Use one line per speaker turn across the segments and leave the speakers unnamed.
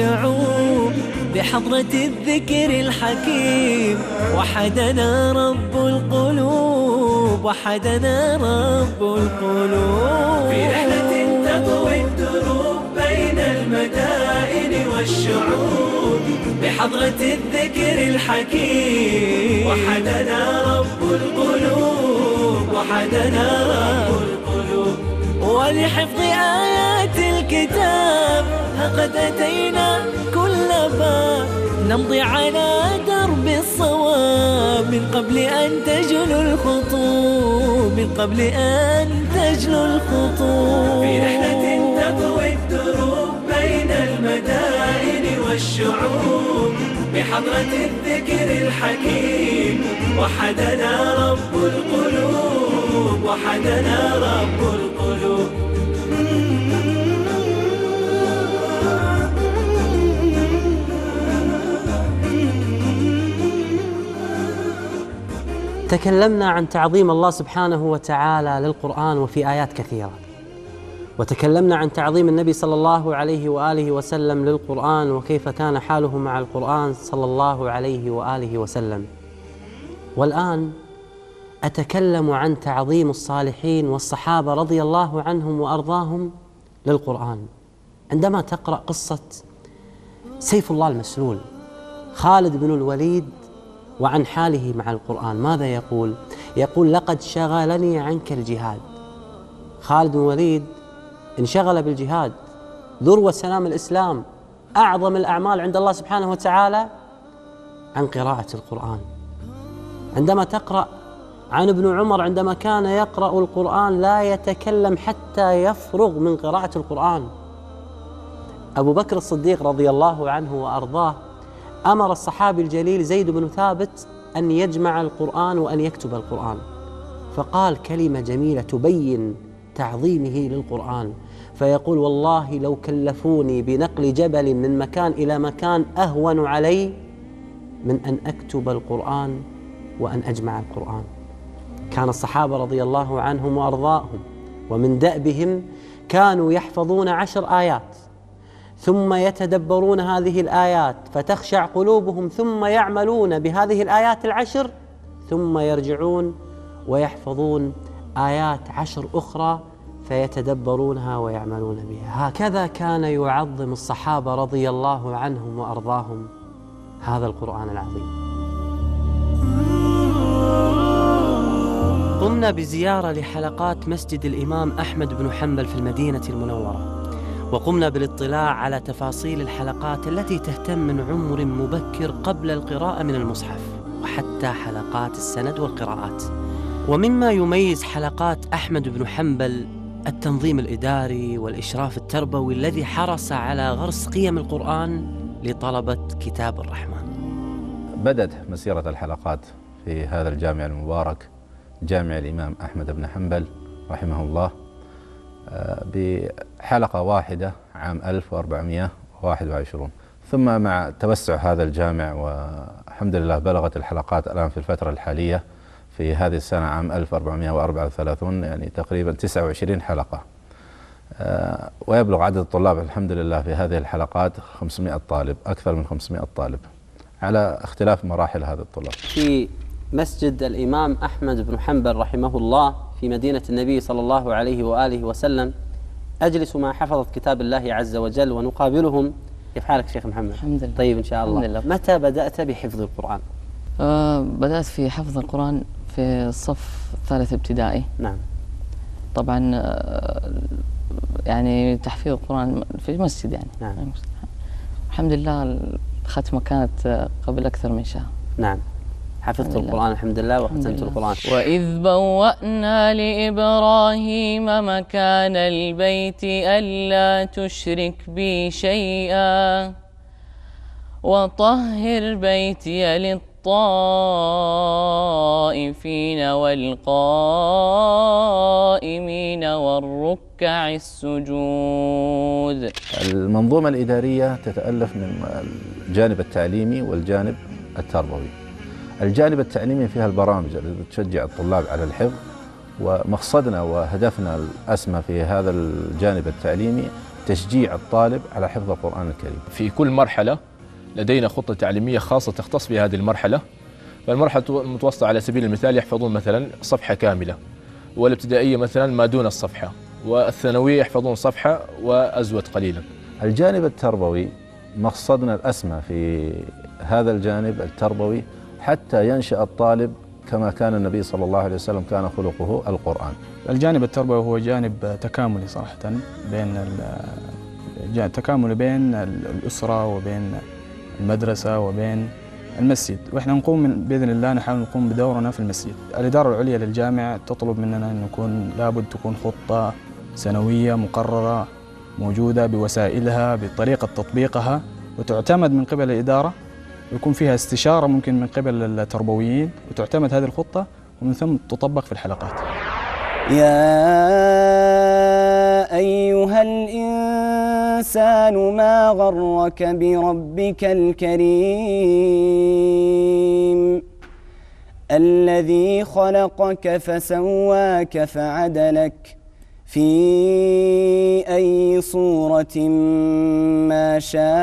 والشعوب بحضرة الذكر الحكيم. وحدنا رب القلوب، وحدنا رب القلوب. في رحلة تطوي الدروب بين المدائن والشعوب بحضرة الذكر الحكيم. وحدنا رب القلوب، وحدنا رب القلوب. ولحفظ آيات الكتاب لقد أتينا كل باب، نمضي على درب الصواب من قبل أن تجلو الخطوب، من قبل أن تجلو الخطوب. في رحلة تطوي الدروب بين المدائن والشعوب بحضرة الذكر الحكيم. وحدنا رب القلوب، وحدنا رب القلوب.
تكلمنا عن تعظيم الله سبحانه وتعالى للقرآن وفي آيات كثيرة، وتكلمنا عن تعظيم النبي صلى الله عليه وآله وسلم للقرآن وكيف كان حاله مع القرآن صلى الله عليه وآله وسلم. والآن أتكلم عن تعظيم الصالحين والصحابة رضي الله عنهم وأرضاهم للقرآن. عندما تقرأ قصة سيف الله المسلول خالد بن الوليد وعن حاله مع القرآن، ماذا يقول؟ يقول: لقد شغلني عنك الجهاد. خالد بن الوليد انشغل بالجهاد، ذروة سنام الإسلام، أعظم الأعمال عند الله سبحانه وتعالى، عن قراءة القرآن. عندما تقرأ عن ابن عمر عندما كان يقرأ القرآن لا يتكلم حتى يفرغ من قراءة القرآن. أبو بكر الصديق رضي الله عنه وأرضاه أمر الصحابي الجليل زيد بن ثابت أن يجمع القرآن وأن يكتب القرآن، فقال كلمة جميلة تبين تعظيمه للقرآن، فيقول: والله لو كلفوني بنقل جبل من مكان إلى مكان أهون علي من أن أكتب القرآن وأن أجمع القرآن. كان الصحابة رضي الله عنهم وأرضاهم ومن دأبهم كانوا يحفظون 10 آيات ثم يتدبرون هذه الآيات فتخشع قلوبهم، ثم يعملون بهذه الآيات 10 ثم يرجعون ويحفظون آيات 10 أخرى فيتدبرونها ويعملون بها. هكذا كان يعظم الصحابة رضي الله عنهم وأرضاهم هذا القرآن العظيم. قمنا بزيارة لحلقات مسجد الإمام أحمد بن حنبل في المدينة المنورة، وقمنا بالاطلاع على تفاصيل الحلقات التي تهتم من عمر مبكر قبل القراءة من المصحف، وحتى حلقات السند والقراءات. ومما يميز حلقات أحمد بن حنبل التنظيم الإداري والإشراف التربوي الذي حرص على غرس قيم القرآن لطلبة كتاب الرحمن.
بدأت مسيرة الحلقات في هذا الجامع المبارك، جامع الإمام أحمد بن حنبل رحمه الله، بحلقة واحدة عام 1421. ثم مع توسع هذا الجامع والحمد لله بلغت الحلقات الآن في الفترة الحالية في هذه السنة عام 1434 يعني تقريبا 29 حلقة، ويبلغ عدد الطلاب الحمد لله في هذه الحلقات 500 طالب، أكثر من 500 طالب على اختلاف مراحل هذا الطلاب.
في مسجد الإمام أحمد بن حنبل رحمه الله في مدينة النبي صلى الله عليه وآله وسلم أجلس مع حفظة كتاب الله عز وجل ونقابلهم. كيف حالك شيخ محمد؟
الحمد لله.
طيب إن شاء الله.
الحمد لله.
متى بدأت بحفظ القرآن؟
بدأت في حفظ القرآن في الصف الثالث ابتدائي.
نعم.
طبعا يعني تحفيظ القرآن في المسجد يعني.
نعم.
الحمد لله الختمة كانت قبل أكثر من شهر.
نعم. حفظت القرآن الحمد لله وختمت القرآن.
وإذ بوأنا لإبراهيم مكان البيت ألا تشرك بي شيئا وطهر بيتي للطائفين والقائمين والركع السجود.
المنظومة الإدارية تتألف من الجانب التعليمي والجانب التربوي. الجانب التعليمي فيها البرامج التي تشجع الطلاب على الحفظ، ومقصدنا وهدفنا الأسمى في هذا الجانب التعليمي تشجيع الطالب على حفظ القرآن الكريم.
في كل مرحلة لدينا خطة تعليمية خاصة تختص بهذه المرحلة. فالمرحلة المتوسطة على سبيل المثال يحفظون مثلا صفحة كاملة، والابتدائية مثلا ما دون الصفحة، والثانوية يحفظون صفحة وأزود قليلا.
الجانب التربوي مقصدنا الأسمى في هذا الجانب التربوي حتى ينشأ الطالب كما كان النبي صلى الله عليه وسلم كان خلقه القرآن.
الجانب التربوي هو جانب تكاملي صراحة، تكاملي بين الأسرة وبين المدرسة وبين المسجد، وإحنا نقوم بإذن الله نحاول نقوم بدورنا في المسجد. الإدارة العليا للجامع تطلب مننا أن لابد تكون خطة سنوية مقررة موجودة بوسائلها بطريقة تطبيقها، وتعتمد من قبل الإدارة، ويكون فيها استشارة ممكن من قبل التربويين، وتعتمد هذه الخطة ومن ثم تطبق في الحلقات.
يا أيها الإنسان ما غرك بربك الكريم الذي خلقك فسواك فعدلك في أي صورة ما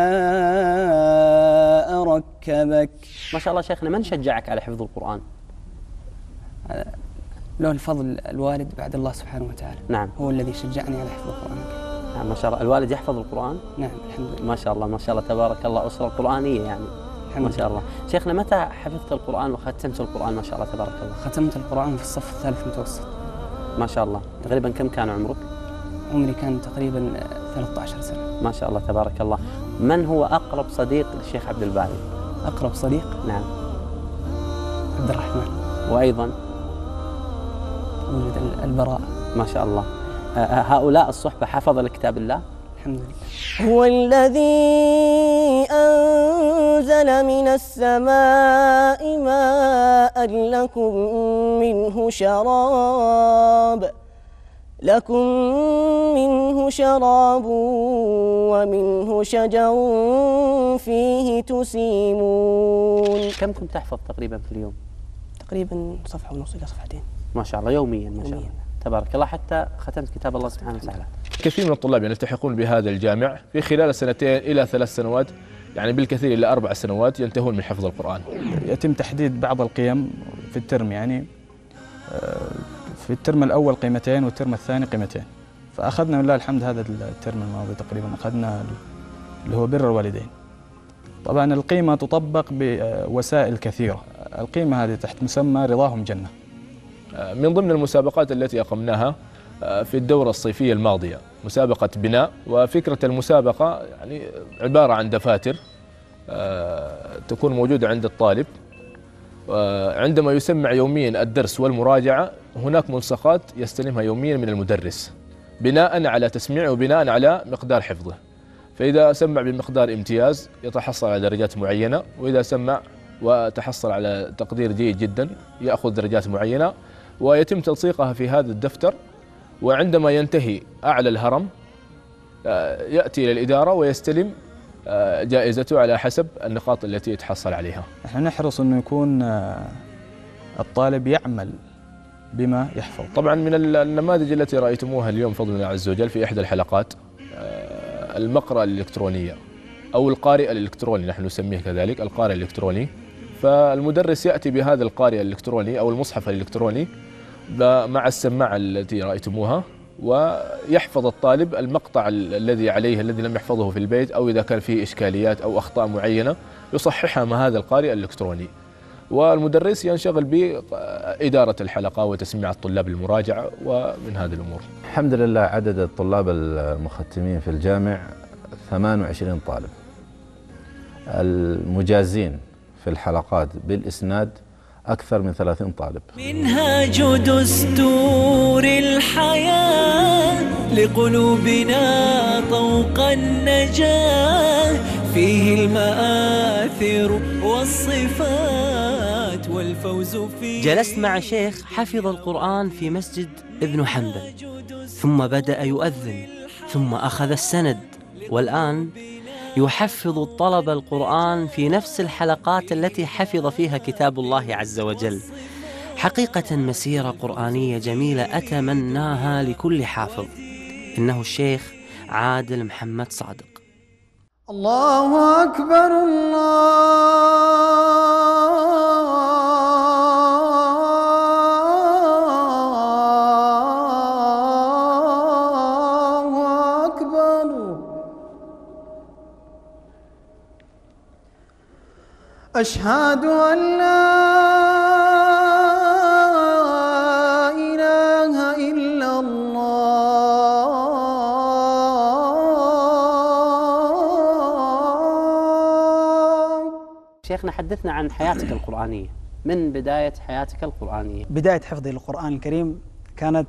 شاء ركبك.
ما شاء الله شيخنا، من شجعك على حفظ القرآن؟
له الفضل الوالد بعد الله سبحانه وتعالى.
نعم،
هو الذي شجعني على حفظ القرآن.
نعم ما شاء الله. الوالد يحفظ القرآن؟
نعم الحمد لله.
ما شاء الله ما شاء الله تبارك الله، أسرة قرآنية يعني. ما شاء الله. شيخنا متى حفظت القرآن وختمت القرآن؟ ما شاء الله تبارك الله.
ختمت القرآن في الصف الثالث متوسط.
ما شاء الله. تقريبا كم كان عمرك؟
عمري كان تقريبا 13 سنة.
ما شاء الله تبارك الله. من هو أقرب صديق للشيخ عبد الباري؟
أقرب صديق؟
نعم.
عبد الرحمن.
وأيضا
ولد البراء.
ما شاء الله. هؤلاء الصحبة حفظ لكتاب الله؟
الحمد لله.
هو الذي أنزل من السماء ماء لكم منه شراب ومنه شجر فيه تسيمون.
كم كنت تحفظ تقريبا في اليوم؟
تقريبا صفحة ونص إلى صفحتين.
ما شاء الله يوميا. ما شاء الله تبارك الله، حتى ختمت كتاب الله سبحانه وتعالى.
كثير من الطلاب يلتحقون بهذا الجامع في خلال 2 إلى 3 سنوات، يعني بالكثير إلى 4 سنوات ينتهون من حفظ القرآن.
يتم تحديد بعض القيم في الترم، يعني في الترم الأول قيمتين والترم الثاني قيمتين. فأخذنا لله الحمد هذا الترم الماضي تقريبا أخذنا اللي هو بر الوالدين. طبعا القيمة تطبق بوسائل كثيرة. القيمة هذه تحت مسمى رضاهم جنة.
من ضمن المسابقات التي أقمناها في الدورة الصيفية الماضية مسابقة بناء، وفكرة المسابقة يعني عبارة عن دفاتر تكون موجودة عند الطالب، عندما يسمع يوميا الدرس والمراجعة هناك ملصقات يستلمها يوميا من المدرس بناء على تسميعه وبناء على مقدار حفظه. فإذا سمع بمقدار امتياز يتحصل على درجات معينة، وإذا سمع وتحصل على تقدير جيد جدا يأخذ درجات معينة، ويتم تلصيقها في هذا الدفتر. وعندما ينتهي أعلى الهرم يأتي إلى الإدارة ويستلم جائزته على حسب النقاط التي يتحصل عليها.
نحن نحرص أنه يكون الطالب يعمل بما يحفظ.
طبعا من النماذج التي رأيتموها اليوم بفضل الله عز وجل في إحدى الحلقات المقرأة الإلكترونية أو القارئ الإلكتروني، نحن نسميه كذلك القارئ الإلكتروني. فالمدرس يأتي بهذا القارئ الإلكتروني أو المصحف الإلكتروني مع السماعة التي رأيتموها، ويحفظ الطالب المقطع الذي عليه الذي لم يحفظه في البيت، أو إذا كان فيه إشكاليات أو أخطاء معينة يصححها مع هذا القارئ الإلكتروني. والمدرس ينشغل بإدارة الحلقة وتسميع الطلاب المراجعة ومن هذه الأمور.
الحمد لله عدد الطلاب المختمين في الجامع 28 طالب. المجازين في الحلقات بالإسناد أكثر من 30 طالب.
منهاج دستور الحياة لقلوبنا طوق النجاة، فيه المآثر والصفات والفوز فيه.
جلست مع شيخ حفظ القرآن في مسجد ابن حنبل، ثم بدأ يؤذن، ثم أخذ السند، والآن يحفظ الطلبة القرآن في نفس الحلقات التي حفظ فيها كتاب الله عز وجل. حقيقة مسيرة قرآنية جميلة أتمناها لكل حافظ. إنه الشيخ عادل محمد صادق.
الله أكبر الله أكبر. أشهد أن لا إله إلا الله.
شيخنا حدثنا عن حياتك القرآنية، من بداية حياتك القرآنية.
بداية حفظي للقرآن الكريم كانت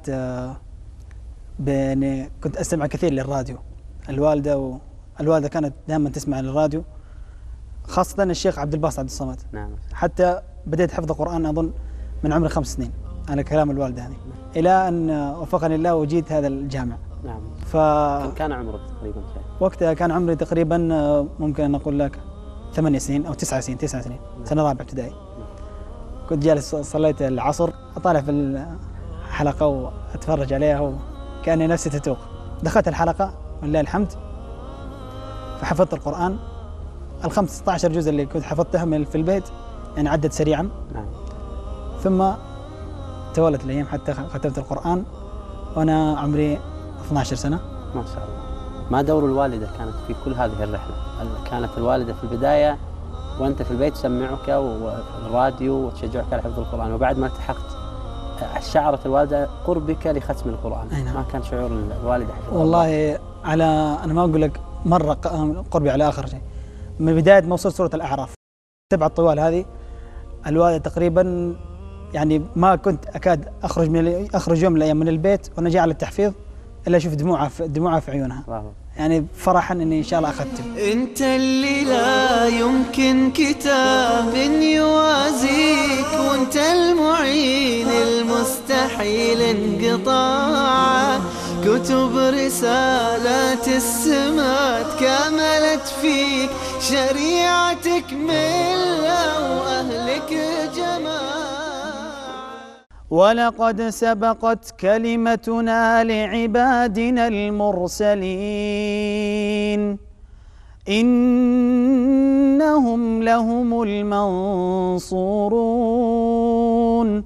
كنت أستمع كثير للراديو. الوالدة كانت دائما تسمع للراديو، خاصة الشيخ عبد الباسط عبد الصمد.
نعم.
حتى بديت حفظ القرآن أظن من عمري 5 سنين على كلام الوالدة يعني. إلى أن وفقني الله وجيت هذا الجامع.
نعم.
كم
كان عمرك تقريبا؟
وقتها كان عمري تقريبا ممكن أن أقول لك 8 سنين أو 9 سنين. 9 سنين، سنة رابعة ابتدائي. كنت جالس صليت العصر، أطالع في الحلقة وأتفرج عليها وكأني نفسي تتوق. دخلت الحلقة ولله الحمد فحفظت القرآن. 15 جزء اللي كنت حفظتها في البيت يعني عدت سريعا.
نعم.
ثم تولت الأيام حتى ختمت القرآن وأنا عمري 12 سنة.
ما شاء الله. ما دور الوالدة كانت في كل هذه الرحلة؟ كانت الوالدة في البداية وأنت في البيت تسمعك والراديو وتشجعك على حفظ القرآن، وبعد ما التحقت شعرت الوالدة قربك لختم القرآن؟
نعم.
ما كان شعور الوالدة حفظ
والله أنا ما أقول لك مرة قربي على آخر شيء. من بداية ما وصلت سورة الأعراف 7 طوال هذه، الوالدة تقريبا يعني ما كنت أكاد أخرج يوم من الأيام من البيت وأنا جاي على التحفيظ إلا أشوف دموعها في عيونها. يعني فرحا إني إن شاء الله أختم.
أنت اللي لا يمكن كتاب يوازيك، وأنت المعين المستحيل انقطاع. كتب رسالات السمات كملت فيك، شريعتك ملة وأهلك جماعة. ولقد سبقت كلمتنا لعبادنا المرسلين، إنهم لهم المنصورون،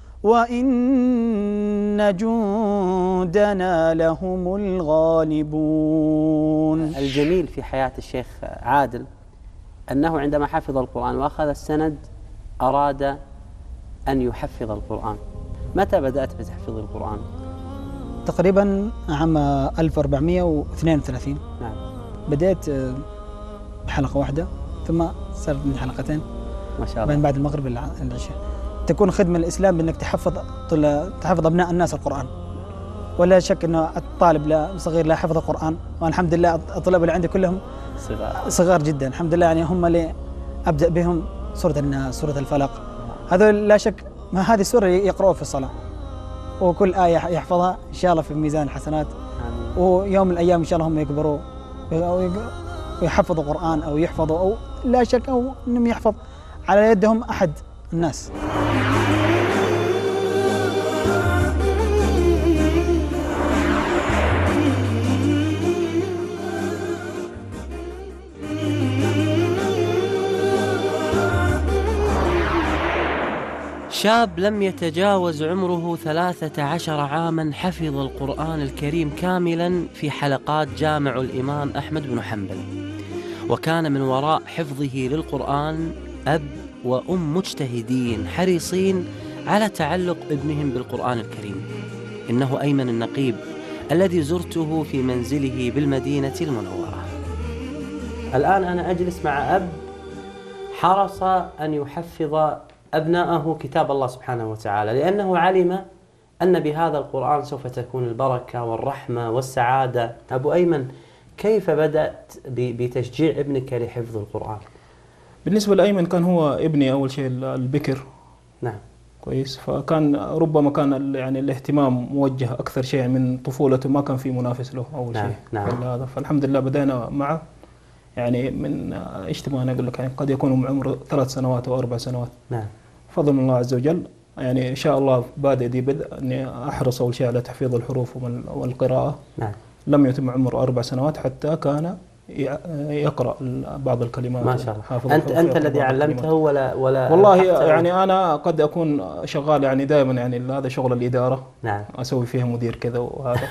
وإن جندنا لهم الغالبون.
الجميل في حياة الشيخ عادل أنه عندما حفظ القرآن وأخذ السند أراد أن يحفظ القرآن. متى بدأت بتحفيظ القرآن؟
تقريبا عام 1432.
نعم.
بدأت بحلقة واحدة ثم صارت من حلقتين.
ما شاء الله.
بعد المغرب العشاء. تكون خدمة الإسلام بأنك تحفظ أبناء الناس القرآن. ولا شك أنه الطالب لا صغير لا حفظ القرآن، والحمد لله الطلاب اللي عندي كلهم صغار جدا الحمد لله. يعني هم اللي أبدأ بهم سورة الناس، سورة الفلق، هذول لا شك ما هذه السورة يقرأوها في الصلاة، وكل آية يحفظها إن شاء الله في ميزان الحسنات. ويوم من الأيام إن شاء الله هم يكبروا ويحفظوا القرآن أو يحفظوا، أو لا شك أو أنهم يحفظ على يدهم أحد الناس.
شاب لم يتجاوز عمره 13 عاما حفظ القرآن الكريم كاملا في حلقات جامع الإمام أحمد بن حنبل، وكان من وراء حفظه للقرآن أب وأم مجتهدين حريصين على تعلق ابنهم بالقرآن الكريم. إنه أيمن النقيب الذي زرته في منزله بالمدينة المنورة. الآن أنا أجلس مع أب حرص أن يحفظ أبناءه كتاب الله سبحانه وتعالى، لأنه علم أن بهذا القرآن سوف تكون البركة والرحمة والسعادة. أبو أيمن، كيف بدأت بتشجيع ابنك لحفظ القرآن؟
بالنسبة لأيمن كان هو ابني أول شيء البكر.
نعم.
كويس. فكان ربما كان يعني الاهتمام موجه أكثر شيء من طفولته، ما كان في منافس له أول شيء.
نعم.
هذا فالحمد لله بدأنا معه يعني من اجتماع أنا أقول لك يعني قد يكون من عمره 3 سنوات أو 4 سنوات.
نعم.
فضل من الله عز وجل. يعني إن شاء الله بادئ دي بدء أني أحرص أول شيء على تحفيظ الحروف والقراءة.
نعم.
لم يتم عمره 4 سنوات حتى كان يقرأ بعض الكلمات.
ما شاء الله. أنت الذي علمته ولا
والله يعني أنا قد أكون شغال يعني دائما يعني هذا شغل الإدارة.
نعم.
أسوي فيها مدير كذا وهذا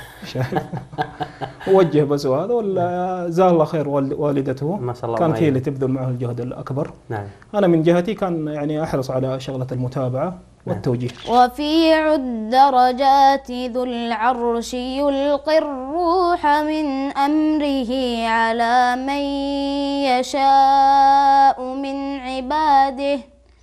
أوجه بس وهذا، ولا جزاه الله خير والدته
ما شاء الله
كانت هي اللي تبذل معه الجهد الأكبر.
نعم.
أنا من جهتي كان يعني أحرص على شغلة المتابعة والتوجيه.
رفيع الدرجات ذو العرش يلقي الروح من أمره على من يشاء من عباده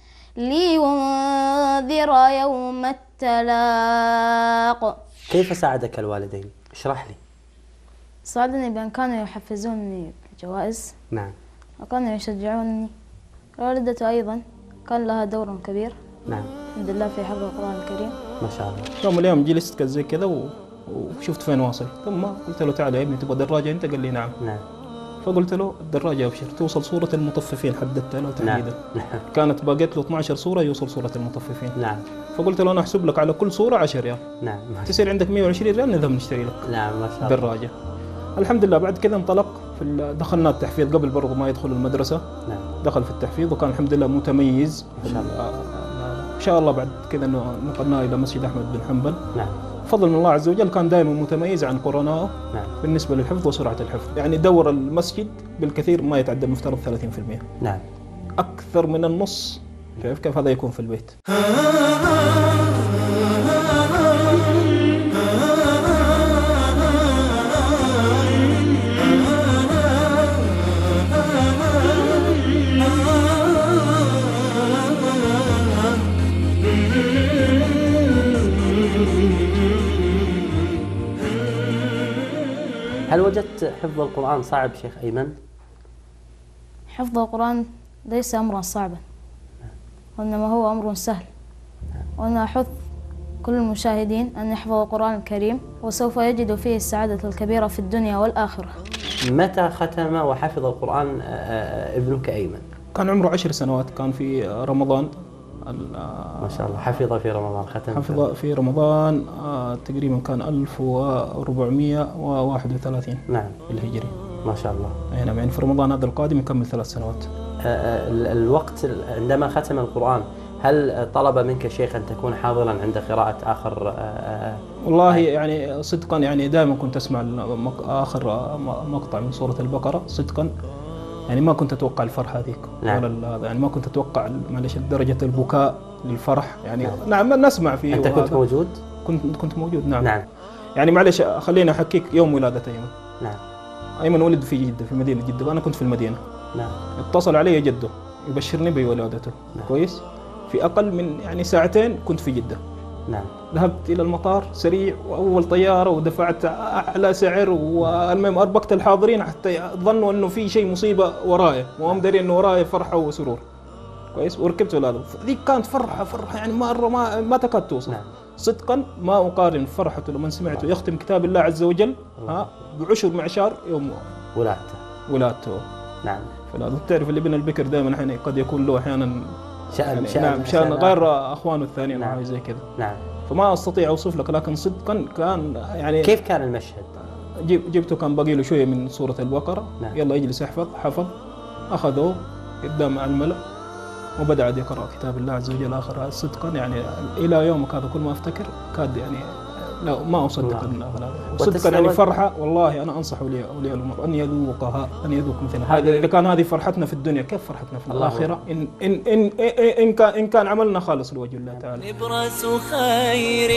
لينذر يوم التلاق.
كيف ساعدك الوالدين؟ اشرح لي.
ساعدني بأن كانوا يحفزونني بجوائز.
نعم.
وكانوا يشجعونني. والدته أيضا كان لها دور كبير.
نعم.
الحمد لله في حفظ القرآن الكريم.
ما شاء الله.
يوم من الأيام جلست زي كذا وشفت فين واصل، ثم قلت له تعال يا ابني تبغى دراجة أنت؟ قال لي نعم.
نعم.
فقلت له الدراجة أبشر توصل سورة المطففين، حددتها له تحديدا.
نعم.
كانت باقيت له 12 سورة يوصل سورة المطففين.
نعم.
فقلت له أنا أحسب لك على كل سورة 10 ريال.
نعم.
تصير عندك 120 ريال نذهب نشتري لك.
نعم ما شاء الله.
دراجة. الحمد لله بعد كذا انطلق دخلنا التحفيظ قبل برضه ما يدخل المدرسة.
نعم.
دخل في التحفيظ وكان الحمد لله متميز.
ما شاء الله.
إن شاء الله بعد كذا نقلناه إلى مسجد أحمد بن حنبل.
نعم.
فضل من الله عز وجل كان دائما متميز عن قرنائه.
نعم.
بالنسبة للحفظ وسرعة الحفظ، يعني دور المسجد بالكثير ما يتعدى المفترض 30%.
نعم.
أكثر من النص كيف هذا يكون في البيت.
هل وجدت حفظ القرآن صعب شيخ أيمن؟
حفظ القرآن ليس أمرا صعبا، وإنما هو أمر سهل. وأنا أحث كل المشاهدين أن يحفظوا القرآن الكريم وسوف يجدوا فيه السعادة الكبيرة في الدنيا والآخرة.
متى ختم وحفظ القرآن ابنك أيمن؟
كان عمره 10 سنوات، كان في رمضان.
ما شاء الله. حفظ في رمضان، ختم
حفظ في رمضان تقريبا كان 1431.
نعم.
الهجري.
ما شاء الله.
نعم، يعني في رمضان هذا القادم يكمل 3 سنوات.
الوقت عندما ختم القرآن هل طلب منك شيخ أن تكون حاضرا عند قراءة آخر؟
والله يعني صدقا يعني دائما كنت أسمع آخر مقطع من سورة البقرة صدقا، يعني ما كنت أتوقع الفرحة هذيك.
نعم.
ولا يعني ما كنت أتوقع معلش درجة البكاء للفرح يعني. نعم نسمع فيه.
أنت كنت موجود؟
كنت موجود. نعم.
نعم.
يعني معلش خليني أحكيك يوم ولادة أيمن.
نعم.
أيمن ولد في جدة، في مدينة جدة، وأنا كنت في المدينة.
نعم.
اتصل علي جده يبشرني بولادته.
نعم.
كويس. في أقل من يعني ساعتين كنت في جدة.
نعم.
ذهبت إلى المطار سريع وأول طيارة ودفعت أعلى سعر، والمهم أربكت الحاضرين حتى ظنوا إنه في شيء مصيبة وراي، وهم دارين إنه وراي فرحة وسرور. كويس. وركبت ولاده. ذيك كانت فرحة يعني ما تكاد توصف.
نعم.
صدقا ما أقارن فرحته لمن سمعته يختم كتاب الله عز وجل بعشر معشار يوم ولادته.
نعم.
فلا تعرف الابن البكر دائما أحيانا قد يكون له أحيانا شأن غير أخوانه الثانيين.
نعم.
زي كذا.
نعم.
فما أستطيع أوصف لك، لكن صدقا كان يعني.
كيف كان المشهد؟
جبته كان باقي له شوية من سورة البقرة.
نعم.
يلا يجلس حفظ أخذوه قدام الملأ وبدأ عاد يقرأ كتاب الله عز وجل آخر. صدقا يعني إلى يومك هذا كل ما أفتكر كاد يعني لا ما أصدق هذا. صدقا يعني فرحة. والله أنا أنصح أولياء الأمور أن يذوقها، أن يذوق مثل هذا. إذا كان هذه فرحتنا في الدنيا كيف فرحتنا في الآخرة إن كان عملنا خالص لوجه الله تعالى.
نبرس خير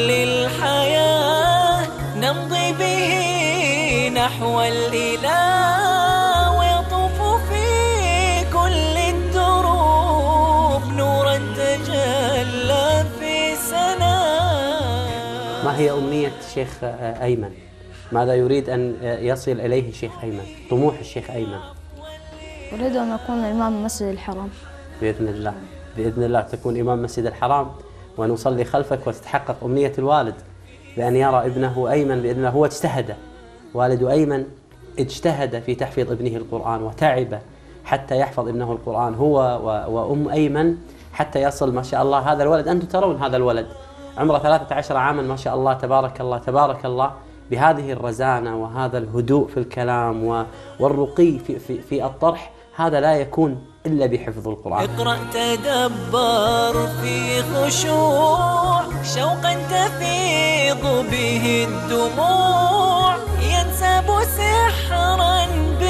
للحياة نمضي به نحو الإله، ويطوف في كل الدروب نورا تجلى في سناه.
ما هي أمنية الشيخ أيمن؟ ماذا يريد أن يصل إليه الشيخ أيمن؟ طموح الشيخ أيمن؟
أريد أن أكون إمام مسجد الحرام
بإذن الله. بإذن الله تكون إمام مسجد الحرام ونصلي خلفك وتتحقق أمنية الوالد بأن يرى ابنه أيمن بإذن الله. هو اجتهد، والد أيمن اجتهد في تحفيظ ابنه القرآن وتعب حتى يحفظ ابنه القرآن هو وأم أيمن حتى يصل ما شاء الله هذا الولد. أنتم ترون هذا الولد عمره 13 عاما ما شاء الله تبارك الله تبارك الله، بهذه الرزانة وهذا الهدوء في الكلام والرقي في الطرح، هذا لا يكون إلا بحفظ القرآن.
اقرأ تدبر في خشوع، شوقا تفيض به الدموع، ينسب سحرا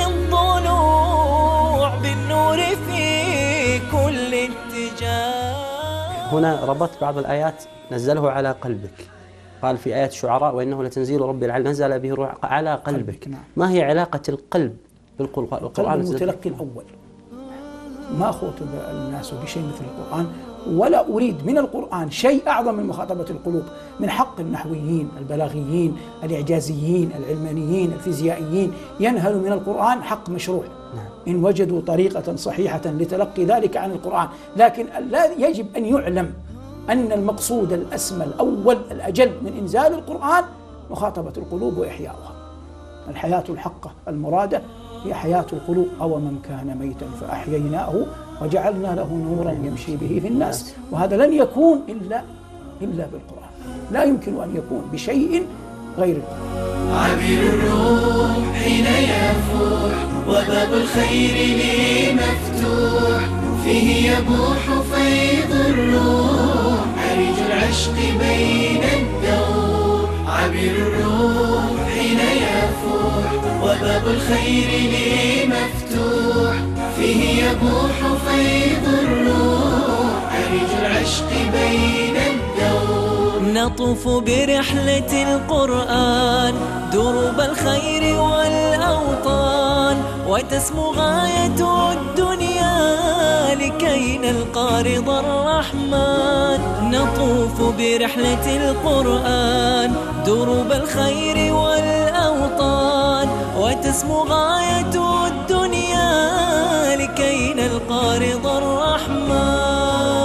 بالضلوع، بالنور في كل اتجاه.
هنا ربطت بعض الآيات نزله على قلبك، قال في آيات الشعراء وإنه لتنزيل رب العالمين نزل به الروح على قلبك. ما هي علاقة القلب بالقرآن؟
القلب المتلقي الأول، ما خاطب الناس بشيء مثل القرآن، ولا أريد من القرآن شيء أعظم من مخاطبة القلوب. من حق النحويين، البلاغيين، الإعجازيين، العلمانيين، الفيزيائيين ينهلوا من القرآن حق مشروع إن وجدوا طريقة صحيحة لتلقي ذلك عن القرآن. لكن لا يجب أن يعلم أن المقصود الأسمى الأول الأجل من إنزال القرآن مخاطبة القلوب وإحياؤها. الحياة الحقة المرادة هي حياة القلوب. أو من كان ميتا فأحييناه وجعلنا له نورا يمشي به في الناس. وهذا لن يكون إلا بالقرآن، لا يمكن أن يكون بشيء غير القرآن.
عبير الروح حين يفوح، وباب الخير لي مفتوح، فيه يبوح فيض الروح، عريج العشق بين الدور. عبير الروح حين يفوح، وباب الخير لي مفتوح، فيه يبوح فيض الروح، عريج العشق بين الدور. نطوف برحلة القرآن دروب الخير والأوطان، وتسمو غاية الدنيا لكي نلقى رضا الرحمن. نطوف برحلة القرآن دروب الخير والأوطان، وتسمو غاية الدنيا لكي نلقى رضا الرحمن.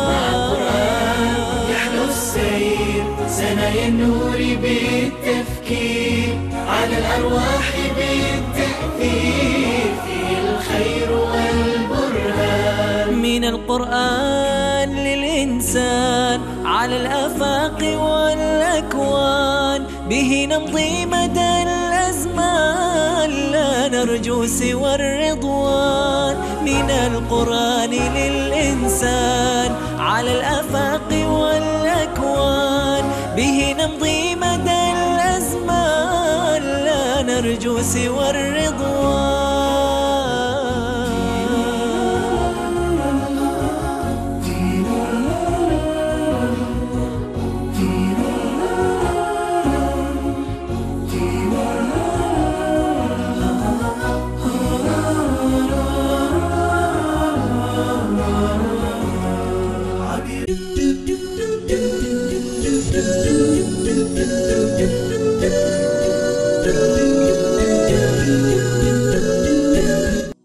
يحلو السير سنايا النور بالتفكير، على الأرواح بالتأثير، فيه الخير والبرهان. من القرآن للإنسان على الآفاق والأكوان، به نمضي مدى الأزمان، لا نرجو سوى الرضوان. من القرآن للإنسان على الآفاق والأكوان، به نمضي مدى الأزمان، لا نرجو سوى الرضوان.